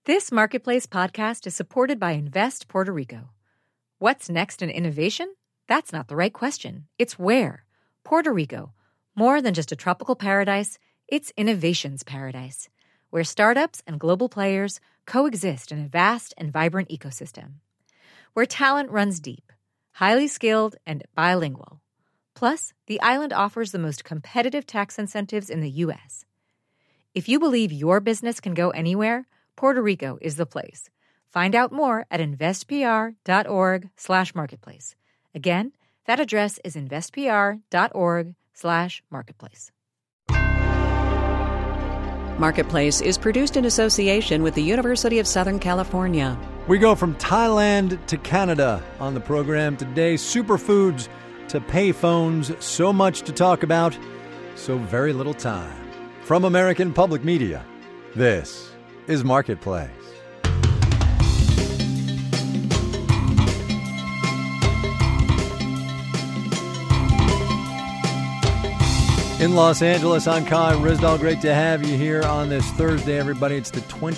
This Marketplace podcast is supported by Invest Puerto Rico. What's next in innovation? That's not the right question. It's where. Puerto Rico. More than just a tropical paradise, it's innovation's paradise, where startups and global players coexist in a vast and vibrant ecosystem. Where talent runs deep, highly skilled, and bilingual. Plus, the island offers the most competitive tax incentives in the U.S. If you believe your business can go anywhere, Puerto Rico is the place. Find out more at investpr.org/marketplace. Again, that address is investpr.org/marketplace. Marketplace is produced in association with the University of Southern California. We go from Thailand to Canada on the program today. Superfoods to payphones. So much to talk about, so very little time. From American Public Media, this is Marketplace. In Los Angeles, I'm Kai Ryssdal. Great to have you here on this Thursday, everybody. It's the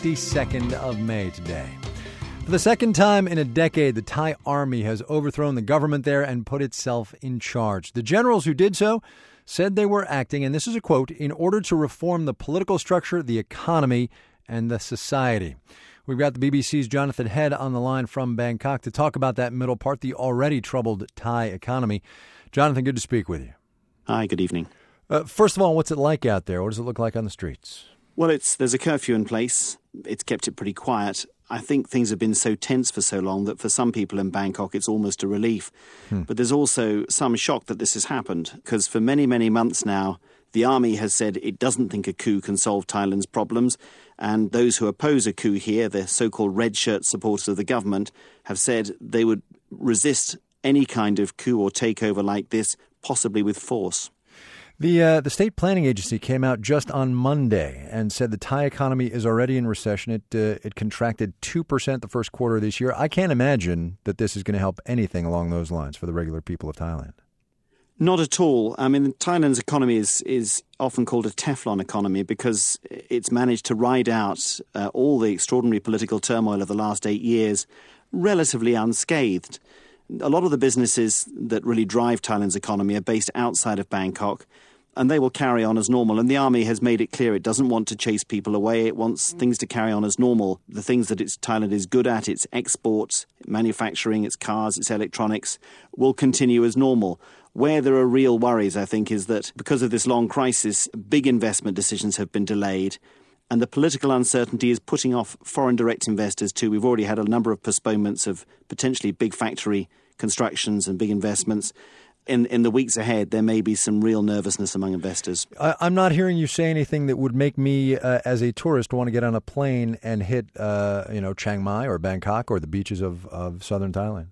22nd of May today. For the second time in a decade, the Thai army has overthrown the government there and put itself in charge. The generals who did so said they were acting, and this is a quote, in order to reform the political structure, the economy, and the society. We've got the BBC's Jonathan Head on the line from Bangkok to talk about that middle part, the already troubled Thai economy. Jonathan, good to speak with you. Hi, good evening. First of all, what's it like out there? What does it look like on the streets? Well, there's a curfew in place. It's kept it pretty quiet. I think things have been so tense for so long that for some people in Bangkok, it's almost a relief. But there's also some shock that this has happened, because for many, many months now, the army has said it doesn't think a coup can solve Thailand's problems. And those who oppose a coup here, the so-called red shirt supporters of the government, have said they would resist any kind of coup or takeover like this, possibly with force. The State Planning Agency came out just on Monday and said the Thai economy is already in recession. It contracted 2% the first quarter of this year. I can't imagine that this is going to help anything along those lines for the regular people of Thailand. Not at all. I mean, Thailand's economy is often called a Teflon economy because it's managed to ride out all the extraordinary political turmoil of the last 8 years relatively unscathed. A lot of the businesses that really drive Thailand's economy are based outside of Bangkok, and they will carry on as normal. And the army has made it clear it doesn't want to chase people away. It wants things to carry on as normal. The things that Thailand is good at, its exports, manufacturing, its cars, its electronics, will continue as normal. Where there are real worries, I think, is that because of this long crisis, big investment decisions have been delayed, and the political uncertainty is putting off foreign direct investors too. We've already had a number of postponements of potentially big factory constructions and big investments. In the weeks ahead, there may be some real nervousness among investors. I'm not hearing you say anything that would make me, as a tourist, want to get on a plane and hit, Chiang Mai or Bangkok or the beaches of southern Thailand.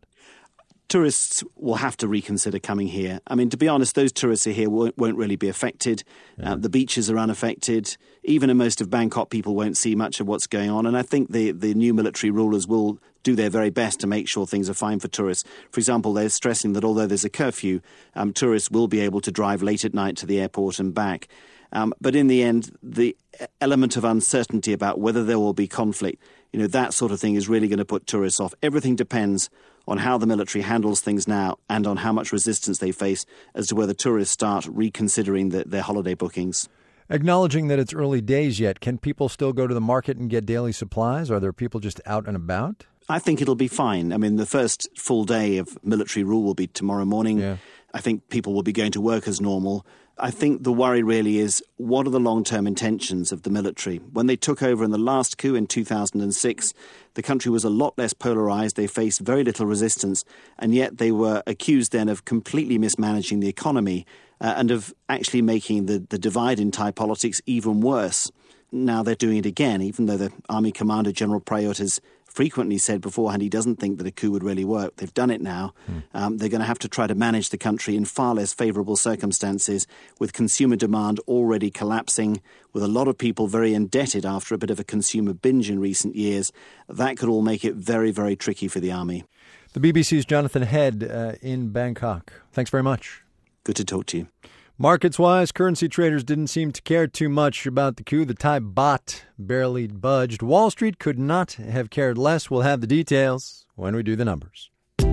Tourists will have to reconsider coming here. I mean, to be honest, those tourists who are here won't really be affected. Yeah. The beaches are unaffected. Even in most of Bangkok, people won't see much of what's going on. And I think the new military rulers will do their very best to make sure things are fine for tourists. For example, they're stressing that although there's a curfew, tourists will be able to drive late at night to the airport and back. But in the end, the element of uncertainty about whether there will be conflict, that sort of thing is really going to put tourists off. Everything depends on how the military handles things now and on how much resistance they face as to whether tourists start reconsidering their holiday bookings. Acknowledging that it's early days yet, can people still go to the market and get daily supplies? Are there people just out and about? I think it'll be fine. I mean, the first full day of military rule will be tomorrow morning. Yeah. I think people will be going to work as normal. I think the worry really is, what are the long-term intentions of the military? When they took over in the last coup in 2006, the country was a lot less polarized. They faced very little resistance, and yet they were accused then of completely mismanaging the economy and of actually making the divide in Thai politics even worse. Now they're doing it again, even though the Army Commander, General Prayut, has frequently said beforehand he doesn't think that a coup would really work. They've done it now. They're going to have to try to manage the country in far less favourable circumstances, with consumer demand already collapsing, with a lot of people very indebted after a bit of a consumer binge in recent years. That could all make it very, very tricky for the army. The BBC's Jonathan Head in Bangkok. Thanks very much. Good to talk to you. Markets-wise, currency traders didn't seem to care too much about the coup. The Thai baht barely budged. Wall Street could not have cared less. We'll have the details when we do the numbers.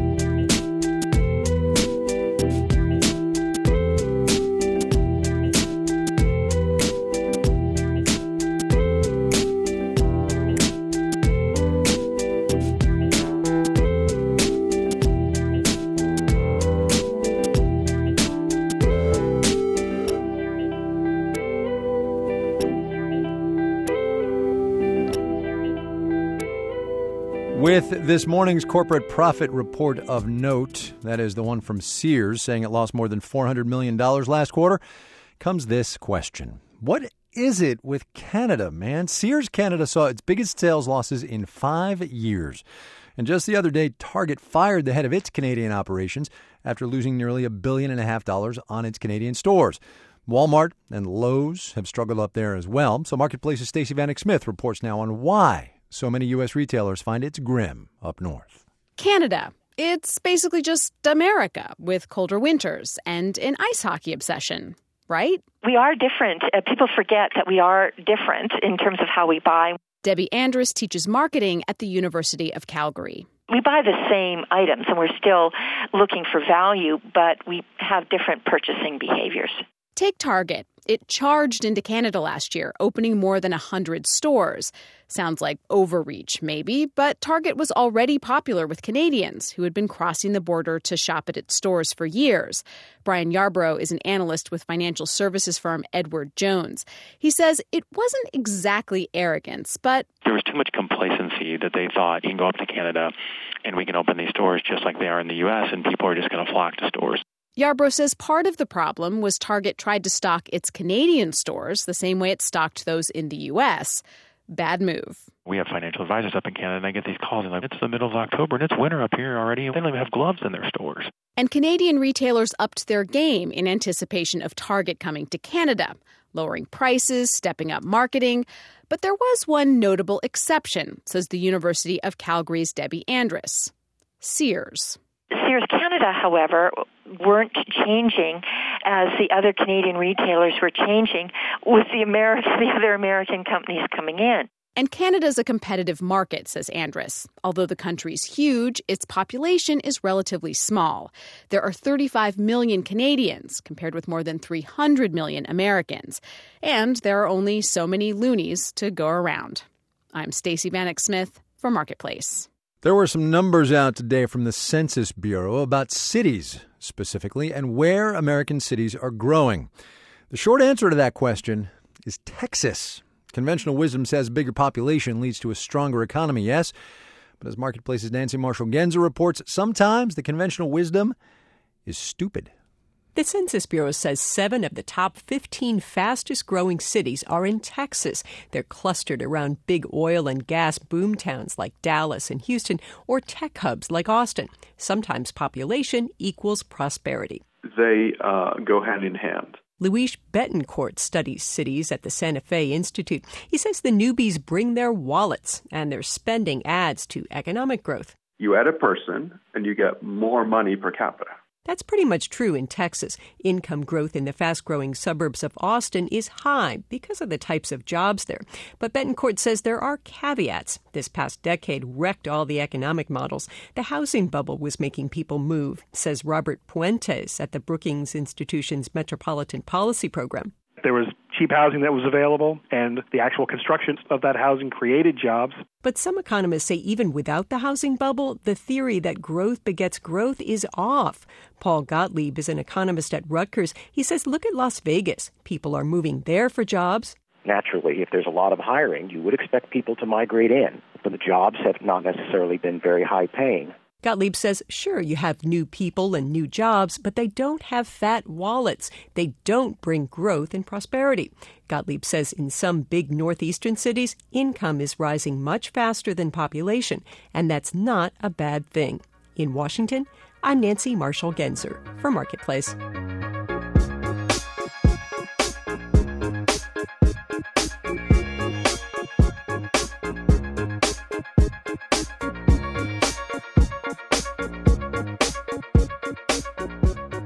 With this morning's corporate profit report of note, that is the one from Sears saying it lost more than $400 million last quarter, comes this question. What is it with Canada, man? Sears Canada saw its biggest sales losses in 5 years. And just the other day, Target fired the head of its Canadian operations after losing nearly $1.5 billion on its Canadian stores. Walmart and Lowe's have struggled up there as well. So Marketplace's Stacey Vanek Smith reports now on why so many U.S. retailers find it's grim up north. Canada. It's basically just America with colder winters and an ice hockey obsession, right? We are different. People forget that we are different in terms of how we buy. Debbie Andrus teaches marketing at the University of Calgary. We buy the same items, and we're still looking for value, but we have different purchasing behaviors. Take Target. It charged into Canada last year, opening more than 100 stores. Sounds like overreach, maybe, but Target was already popular with Canadians who had been crossing the border to shop at its stores for years. Brian Yarbrough is an analyst with financial services firm Edward Jones. He says it wasn't exactly arrogance, but there was too much complacency that they thought you can go up to Canada and we can open these stores just like they are in the U.S. and people are just going to flock to stores. Yarbrough says part of the problem was Target tried to stock its Canadian stores the same way it stocked those in the U.S. Bad move. We have financial advisors up in Canada, and I get these calls, and it's the middle of October, and it's winter up here already. They don't even have gloves in their stores. And Canadian retailers upped their game in anticipation of Target coming to Canada, lowering prices, stepping up marketing. But there was one notable exception, says the University of Calgary's Debbie Andrus. Sears. Sears Canada, however, weren't changing as the other Canadian retailers were changing with the other American companies coming in. And Canada's a competitive market, says Andrus. Although the country's huge, its population is relatively small. There are 35 million Canadians, compared with more than 300 million Americans. And there are only so many loonies to go around. I'm Stacey Vanek Smith for Marketplace. There were some numbers out today from the Census Bureau about cities specifically and where American cities are growing. The short answer to that question is Texas. Conventional wisdom says a bigger population leads to a stronger economy, yes. But as Marketplace's Nancy Marshall-Genzer reports, sometimes the conventional wisdom is stupid. The Census Bureau says 7 of the top 15 fastest-growing cities are in Texas. They're clustered around big oil and gas boom towns like Dallas and Houston or tech hubs like Austin. Sometimes population equals prosperity. They go hand in hand. Luis Betancourt studies cities at the Santa Fe Institute. He says the newbies bring their wallets, and their spending adds to economic growth. You add a person, and you get more money per capita. That's pretty much true in Texas. Income growth in the fast-growing suburbs of Austin is high because of the types of jobs there. But Betancourt says there are caveats. This past decade wrecked all the economic models. The housing bubble was making people move, says Robert Puentes at the Brookings Institution's Metropolitan Policy Program. There was cheap housing that was available, and the actual construction of that housing created jobs. But some economists say even without the housing bubble, the theory that growth begets growth is off. Paul Gottlieb is an economist at Rutgers. He says, look at Las Vegas. People are moving there for jobs. Naturally, if there's a lot of hiring, you would expect people to migrate in. But the jobs have not necessarily been very high paying. Gottlieb says, sure, you have new people and new jobs, but they don't have fat wallets. They don't bring growth and prosperity. Gottlieb says in some big northeastern cities, income is rising much faster than population, and that's not a bad thing. In Washington, I'm Nancy Marshall-Genzer for Marketplace.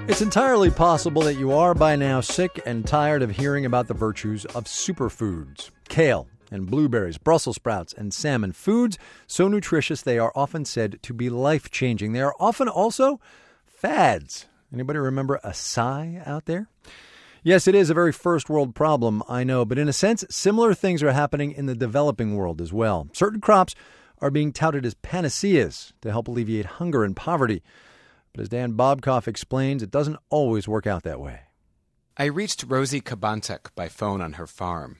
It's entirely possible that you are by now sick and tired of hearing about the virtues of superfoods. Kale and blueberries, Brussels sprouts, and salmon. Foods so nutritious they are often said to be life-changing. They are often also fads. Anybody remember acai out there? Yes, it is a very first-world problem, I know, but in a sense, similar things are happening in the developing world as well. Certain crops are being touted as panaceas to help alleviate hunger and poverty. But as Dan Bobkoff explains, it doesn't always work out that way. I reached Rosie Cabantek by phone on her farm.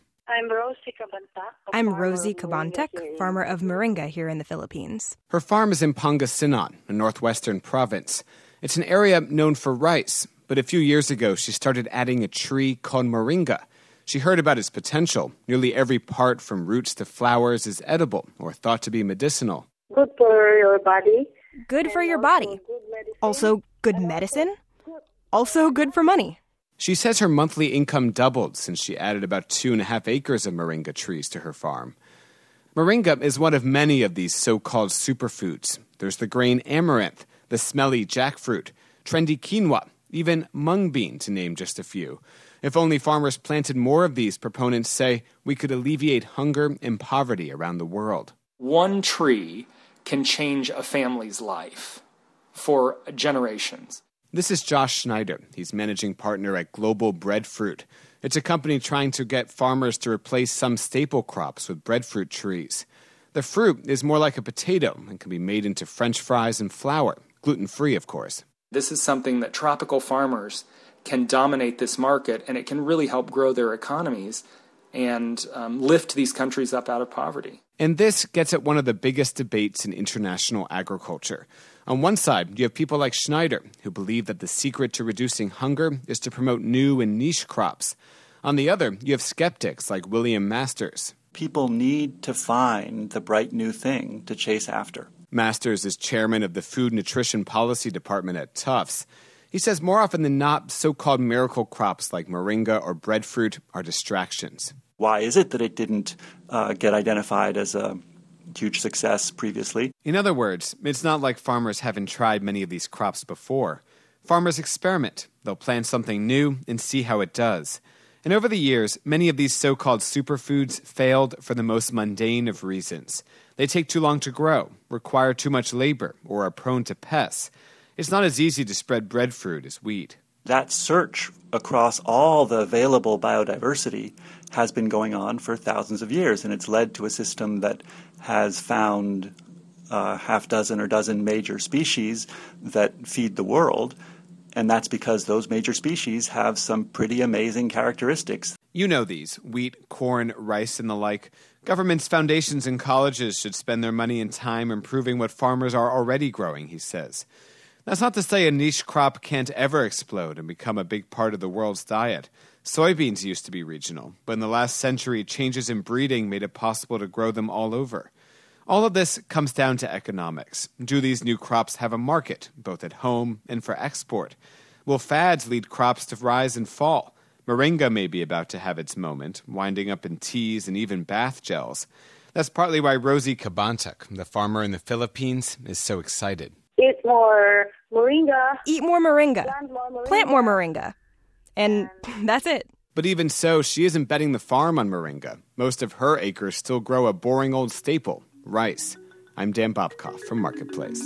I'm Rosie Cabantek, farmer of moringa here in the Philippines. Her farm is in Pangasinan, a northwestern province. It's an area known for rice, but a few years ago she started adding a tree called moringa. She heard about its potential. Nearly every part from roots to flowers is edible or thought to be medicinal. Good for your body. Good for your body. Also good medicine. Also good for money. She says her monthly income doubled since she added about 2.5 acres of moringa trees to her farm. Moringa is one of many of these so-called superfoods. There's the grain amaranth, the smelly jackfruit, trendy quinoa, even mung bean, to name just a few. If only farmers planted more of these, proponents say, we could alleviate hunger and poverty around the world. One tree can change a family's life for generations. This is Josh Schneider. He's managing partner at Global Breadfruit. It's a company trying to get farmers to replace some staple crops with breadfruit trees. The fruit is more like a potato and can be made into French fries and flour, gluten-free, of course. This is something that tropical farmers can dominate this market, and it can really help grow their economies and lift these countries up out of poverty. And this gets at one of the biggest debates in international agriculture. On one side, you have people like Schneider, who believe that the secret to reducing hunger is to promote new and niche crops. On the other, you have skeptics like William Masters. People need to find the bright new thing to chase after. Masters is chairman of the Food Nutrition Policy Department at Tufts. He says more often than not, so-called miracle crops like moringa or breadfruit are distractions. Why is it that it didn't get identified as a huge success previously? In other words, it's not like farmers haven't tried many of these crops before. Farmers experiment. They'll plant something new and see how it does. And over the years, many of these so-called superfoods failed for the most mundane of reasons. They take too long to grow, require too much labor, or are prone to pests. It's not as easy to spread breadfruit as wheat. That search across all the available biodiversity has been going on for thousands of years, and it's led to a system that has found half dozen or dozen major species that feed the world, and that's because those major species have some pretty amazing characteristics. You know these: wheat, corn, rice, and the like. Governments, foundations, and colleges should spend their money and time improving what farmers are already growing, he says. That's not to say a niche crop can't ever explode and become a big part of the world's diet. Soybeans used to be regional, but in the last century, changes in breeding made it possible to grow them all over. All of this comes down to economics. Do these new crops have a market, both at home and for export? Will fads lead crops to rise and fall? Moringa may be about to have its moment, winding up in teas and even bath gels. That's partly why Rosie Cabantek, the farmer in the Philippines, is so excited. Eat more moringa. Eat more moringa. Plant more moringa. And that's it. But even so, she isn't betting the farm on moringa. Most of her acres still grow a boring old staple, rice. I'm Dan Bobkoff from Marketplace.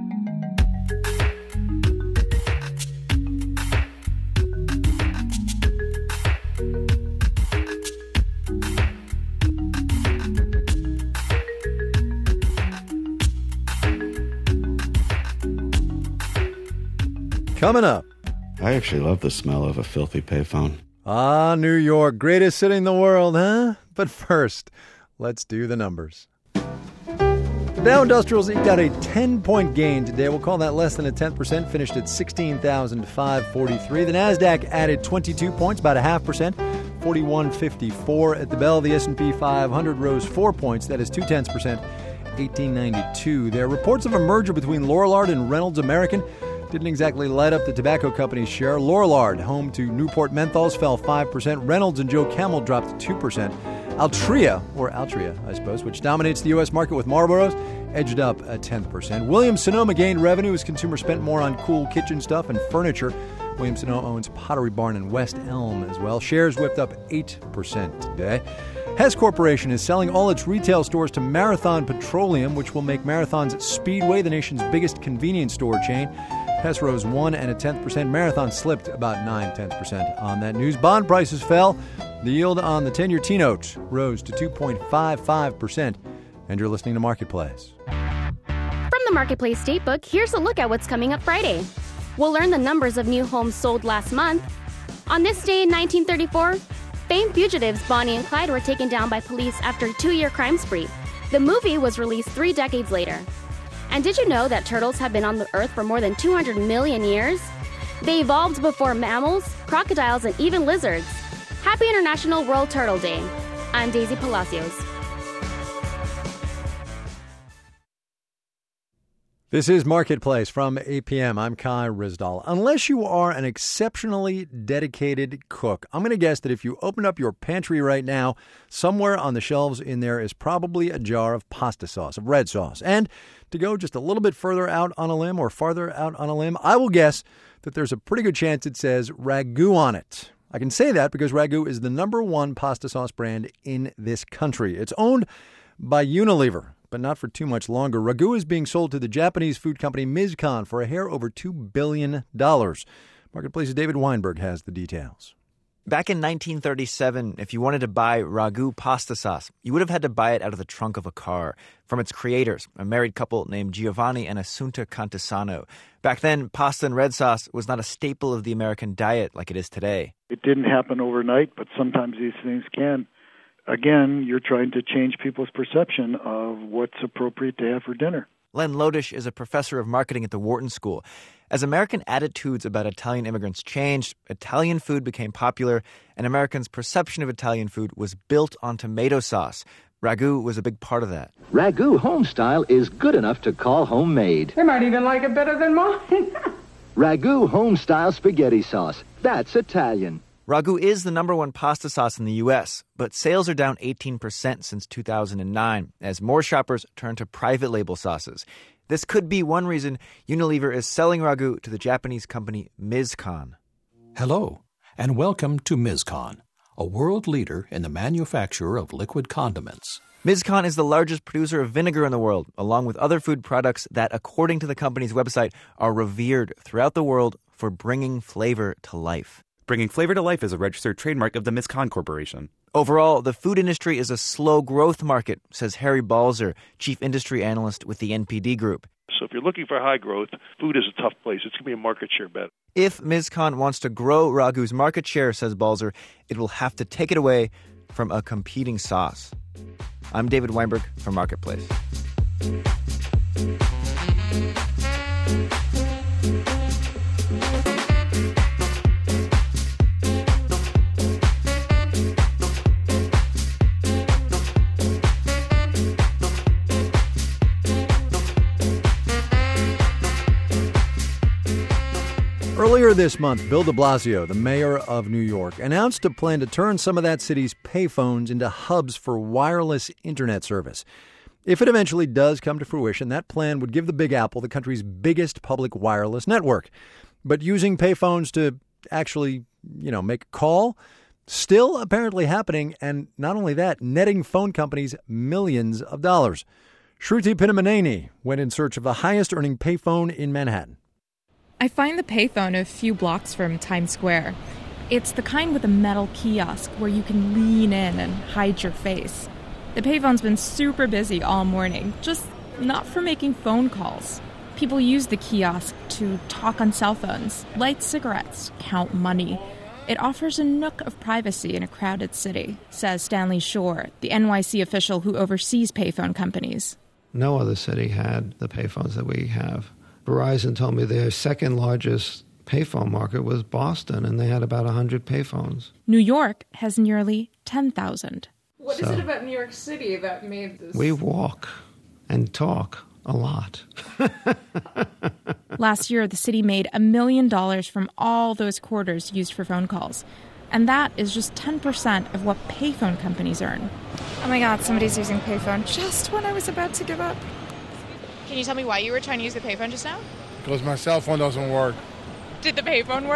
Coming up. I actually love the smell of a filthy payphone. Ah, New York, greatest city in the world, huh? But first, let's do the numbers. The Dow Industrials eked out a 10-point gain today. We'll call that less than a 10%, finished at 16,543. The NASDAQ added 22 points, about a 0.5%, 4154. At the bell, the S&P 500 rose 4 points, that is 0.2%, 1892. There are reports of a merger between Lorillard and Reynolds American. Didn't exactly light up the tobacco company's share. Lorillard, home to Newport Menthols, fell 5%. Reynolds and Joe Camel dropped 2%. Altria, I suppose, which dominates the U.S. market with Marlboros, edged up a 0.1%. Williams-Sonoma gained revenue as consumers spent more on cool kitchen stuff and furniture. Williams-Sonoma owns Pottery Barn in West Elm as well. Shares whipped up 8% today. Hess Corporation is selling all its retail stores to Marathon Petroleum, which will make Marathon's Speedway the nation's biggest convenience store chain. Hess rose 1 0.1%. Marathon slipped about 0.9% on that news. Bond prices fell. The yield on the 10-year T-note rose to 2.55%. And you're listening to Marketplace. From the Marketplace Datebook, here's a look at what's coming up Friday. We'll learn the numbers of new homes sold last month. On this day in 1934, famed fugitives Bonnie and Clyde were taken down by police after a 2-year crime spree. The movie was released 3 decades later. And did you know that turtles have been on the Earth for more than 200 million years? They evolved before mammals, crocodiles, and even lizards. Happy International World Turtle Day. I'm Daisy Palacios. This is Marketplace from APM. I'm Kai Ryssdal. Unless you are an exceptionally dedicated cook, I'm going to guess that if you open up your pantry right now, somewhere on the shelves in there is probably a jar of pasta sauce, of red sauce. And to go just a little bit further out on a limb or farther out on a limb, I will guess that there's a pretty good chance it says Ragu on it. I can say that because Ragu is the #1 pasta sauce brand in this country. It's owned by Unilever, but not for too much longer. Ragu is being sold to the Japanese food company Mizkan for a hair over $2 billion. Marketplace's David Weinberg has the details. Back in 1937, if you wanted to buy Ragu pasta sauce, you would have had to buy it out of the trunk of a car from its creators, a married couple named Giovanni and Assunta Cantisano. Back then, pasta and red sauce was not a staple of the American diet like it is today. It didn't happen overnight, but sometimes these things can. Again, you're trying to change people's perception of what's appropriate to have for dinner. Len Lodish is a professor of marketing at the Wharton School. As American attitudes about Italian immigrants changed, Italian food became popular, and Americans' perception of Italian food was built on tomato sauce. Ragu was a big part of that. Ragu home style is good enough to call homemade. They might even like it better than mine. Ragu home style spaghetti sauce. That's Italian. Ragu is the #1 pasta sauce in the U.S., but sales are down 18% since 2009 as more shoppers turn to private label sauces. This could be one reason Unilever is selling Ragu to the Japanese company Mizkan. Hello, and welcome to Mizkan, a world leader in the manufacture of liquid condiments. Mizkan is the largest producer of vinegar in the world, along with other food products that, according to the company's website, are revered throughout the world for bringing flavor to life. Bringing flavor to life is a registered trademark of the Mizkan Corporation. Overall, the food industry is a slow growth market, says Harry Balzer, chief industry analyst with the NPD Group. So if you're looking for high growth, food is a tough place. It's going to be a market share bet. If Mizkan wants to grow Ragu's market share, says Balzer, it will have to take it away from a competing sauce. I'm David Weinberg for Marketplace. Earlier this month, Bill de Blasio, the mayor of New York, announced a plan to turn some of that city's payphones into hubs for wireless internet service. If it eventually does come to fruition, that plan would give the Big Apple the country's biggest public wireless network. But using payphones to actually, make a call, still apparently happening, and not only that, netting phone companies millions of dollars. Shruti Pinnamaneni went in search of the highest-earning payphone in Manhattan. I find the payphone a few blocks from Times Square. It's the kind with a metal kiosk where you can lean in and hide your face. The payphone's been super busy all morning, just not for making phone calls. People use the kiosk to talk on cell phones, light cigarettes, count money. It offers a nook of privacy in a crowded city, says Stanley Shore, the NYC official who oversees payphone companies. No other city had the payphones that we have. Verizon told me their second largest payphone market was Boston, and they had about 100 payphones. New York has nearly 10,000. What is it about New York City that made this? We walk and talk a lot. Last year, the city made $1 million from all those quarters used for phone calls. And that is just 10% of what payphone companies earn. Oh my God, somebody's using payphone just when I was about to give up. Can you tell me why you were trying to use the payphone just now? Because my cell phone doesn't work. Did the payphone work?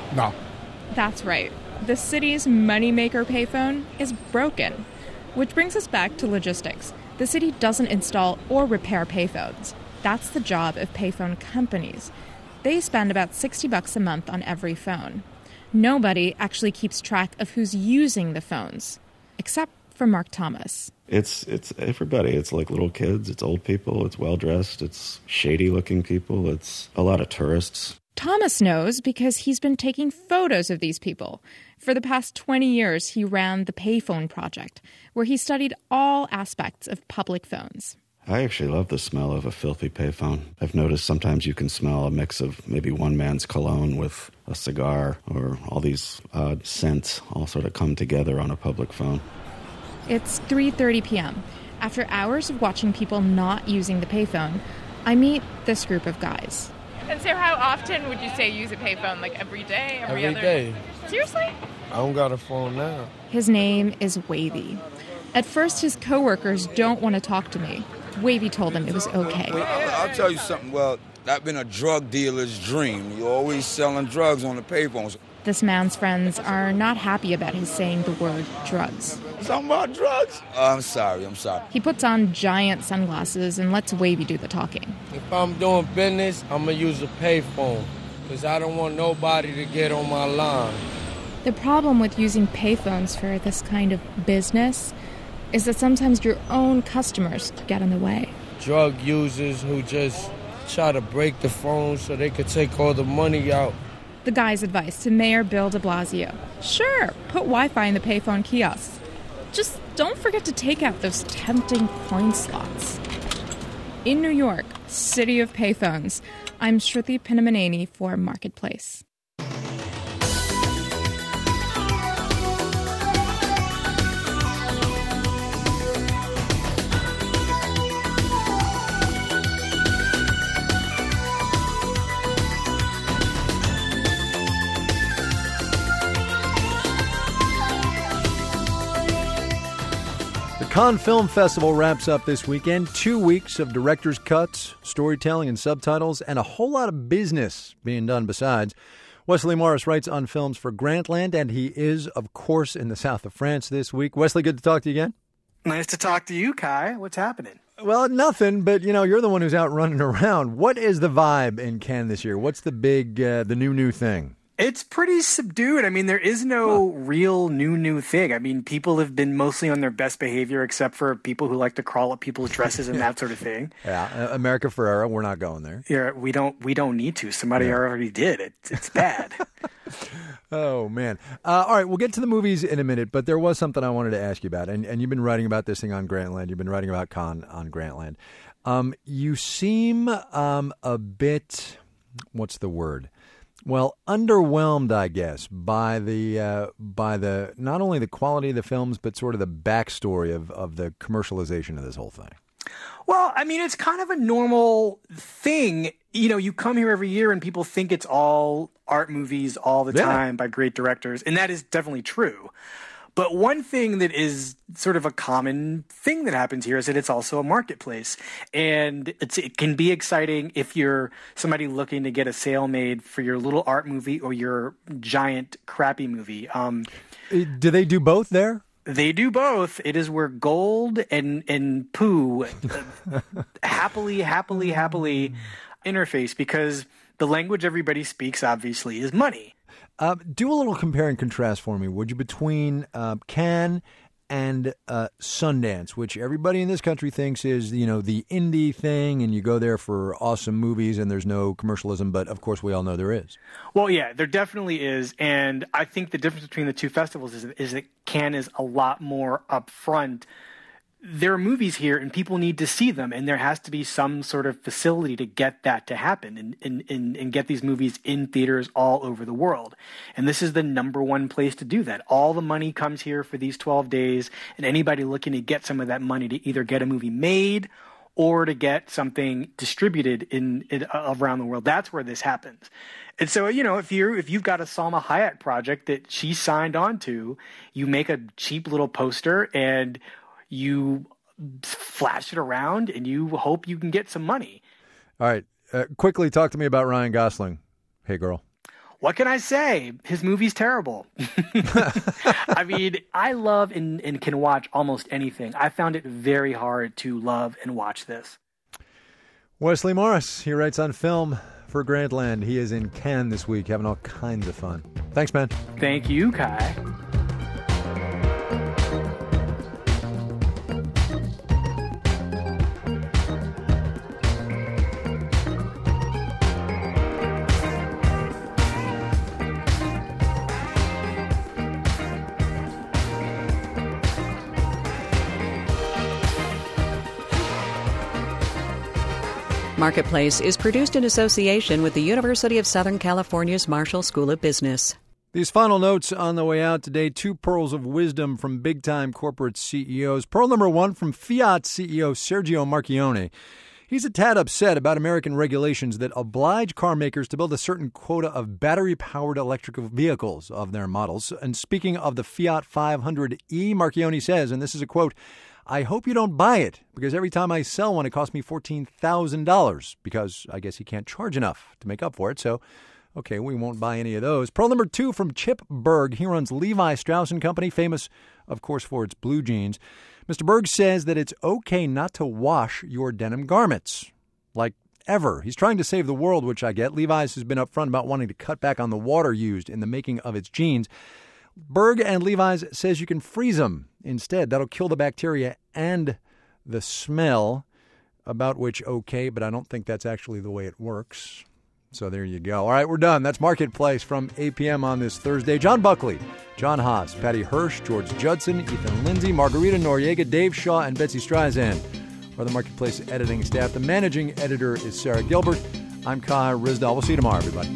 No. That's right. The city's moneymaker payphone is broken. Which brings us back to logistics. The city doesn't install or repair payphones. That's the job of payphone companies. They spend about $60 a month on every phone. Nobody actually keeps track of who's using the phones, except for Mark Thomas. It's everybody. It's like little kids, it's old people, it's well-dressed, it's shady-looking people, it's a lot of tourists. Thomas knows because he's been taking photos of these people. For the past 20 years, he ran the Payphone Project, where he studied all aspects of public phones. I actually love the smell of a filthy payphone. I've noticed sometimes you can smell a mix of maybe one man's cologne with a cigar, or all these odd scents all sort of come together on a public phone. It's 3:30 p.m. After hours of watching people not using the payphone, I meet this group of guys. And so how often would you say you use a payphone? Like every day? Every other day. Seriously? I don't got a phone now. His name is Wavy. At first, his coworkers don't want to talk to me. Wavy told them it was okay. I'll tell you something. Well, that's been a drug dealer's dream. You're always selling drugs on the payphones. This man's friends are not happy about his saying the word drugs. Something about drugs? I'm sorry. He puts on giant sunglasses and lets Wavy do the talking. If I'm doing business, I'm going to use a payphone because I don't want nobody to get on my line. The problem with using payphones for this kind of business is that sometimes your own customers get in the way. Drug users who just try to break the phone so they could take all the money out. The guy's advice to Mayor Bill de Blasio: sure, put Wi-Fi in the payphone kiosks. Just don't forget to take out those tempting coin slots. In New York, city of payphones, I'm Shruti Pinnamaneni for Marketplace. Cannes Film Festival wraps up this weekend. 2 weeks of director's cuts, storytelling and subtitles, and a whole lot of business being done besides. Wesley Morris writes on films for Grantland, and he is, of course, in the south of France this week. Wesley, good to talk to you again. Nice to talk to you, Kai. What's happening? Well, nothing, but, you're the one who's out running around. What is the vibe in Cannes this year? What's the big, the new thing? It's pretty subdued. I mean, there is no real new thing. I mean, people have been mostly on their best behavior, except for people who like to crawl up people's dresses and that sort of thing. Yeah, America Ferrera, we're not going there. Yeah, we don't need to. Somebody already did. It's bad. Oh, man. All right, we'll get to the movies in a minute, but there was something I wanted to ask you about, and you've been writing about this thing on Grantland. You've been writing about Cannes on Grantland. You seem a bit, what's the word? Well, underwhelmed, I guess, by the not only the quality of the films, but sort of the backstory of the commercialization of this whole thing. Well, I mean, it's kind of a normal thing. You come here every year and people think it's all art movies all the time by great directors, and that is definitely true. But one thing that is sort of a common thing that happens here is that it's also a marketplace. And it can be exciting if you're somebody looking to get a sale made for your little art movie or your giant crappy movie. Do they do both there? They do both. It is where gold and poo happily interface, because the language everybody speaks, obviously, is money. Do a little compare and contrast for me, would you, between Cannes and Sundance, which everybody in this country thinks is, the indie thing, and you go there for awesome movies and there's no commercialism, but of course we all know there is. Well, yeah, there definitely is, and I think the difference between the two festivals is that Cannes is a lot more upfront. There are movies here and people need to see them, and there has to be some sort of facility to get that to happen and get these movies in theaters all over the world. And this is the number one place to do that. All the money comes here for these 12 days, and anybody looking to get some of that money to either get a movie made or to get something distributed in around the world, that's where this happens. And so, if you've got a Salma Hayek project that she signed on to, you make a cheap little poster and you flash it around and you hope you can get some money. All right. Quickly talk to me about Ryan Gosling. Hey, girl. What can I say? His movie's terrible. I mean, I love and can watch almost anything. I found it very hard to love and watch this. Wesley Morris, he writes on film for Grantland. He is in Cannes this week, having all kinds of fun. Thanks, man. Thank you, Kai. Marketplace is produced in association with the University of Southern California's Marshall School of Business. These final notes on the way out today, 2 pearls of wisdom from big-time corporate CEOs. Pearl number 1 from Fiat CEO Sergio Marchionne. He's a tad upset about American regulations that oblige car makers to build a certain quota of battery-powered electric vehicles of their models. And speaking of the Fiat 500e, Marchionne says, and this is a quote, "I hope you don't buy it, because every time I sell one, it costs me $14,000, because I guess he can't charge enough to make up for it. So, okay, we won't buy any of those." Pearl number 2 from Chip Berg. He runs Levi Strauss & Company, famous, of course, for its blue jeans. Mr. Berg says that it's okay not to wash your denim garments, like ever. He's trying to save the world, which I get. Levi's has been upfront about wanting to cut back on the water used in the making of its jeans. Berg and Levi's says you can freeze them instead. That'll kill the bacteria and the smell, about which okay, but I don't think that's actually the way it works. So there you go. All right, we're done. That's Marketplace from 8 p.m. on this Thursday. John Buckley, John Haas, Patty Hirsch, George Judson, Ethan Lindsay, Margarita Noriega, Dave Shaw, and Betsy Streisand are the Marketplace editing staff. The managing editor is Sarah Gilbert. I'm Kai Ryssdal. We'll see you tomorrow, everybody.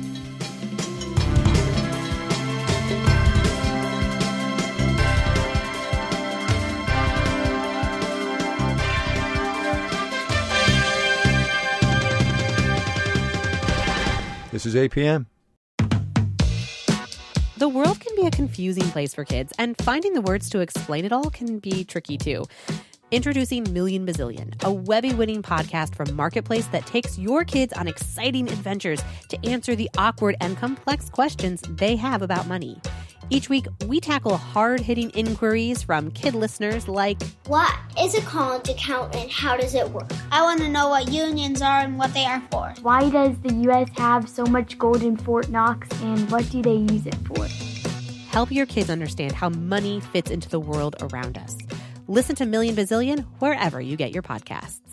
This is 8 p.m. The world can be a confusing place for kids, and finding the words to explain it all can be tricky too. Introducing Million Bazillion, a Webby-winning podcast from Marketplace that takes your kids on exciting adventures to answer the awkward and complex questions they have about money. Each week, we tackle hard-hitting inquiries from kid listeners like, what is a college account and how does it work? I want to know what unions are and what they are for. Why does the U.S. have so much gold in Fort Knox, and what do they use it for? Help your kids understand how money fits into the world around us. Listen to Million Bazillion wherever you get your podcasts.